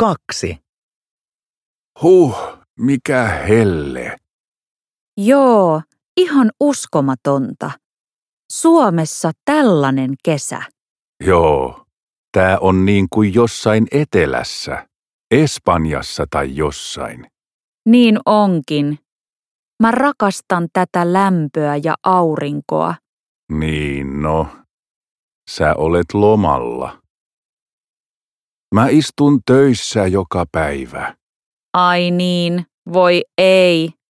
2. Mikä helle. Joo, ihan uskomatonta. Suomessa tällainen kesä. Joo, tää on niin kuin jossain etelässä, Espanjassa tai jossain. Niin onkin. Mä rakastan tätä lämpöä ja aurinkoa. Niin no, sä olet lomalla. Mä istun töissä joka päivä. Ai niin, voi ei.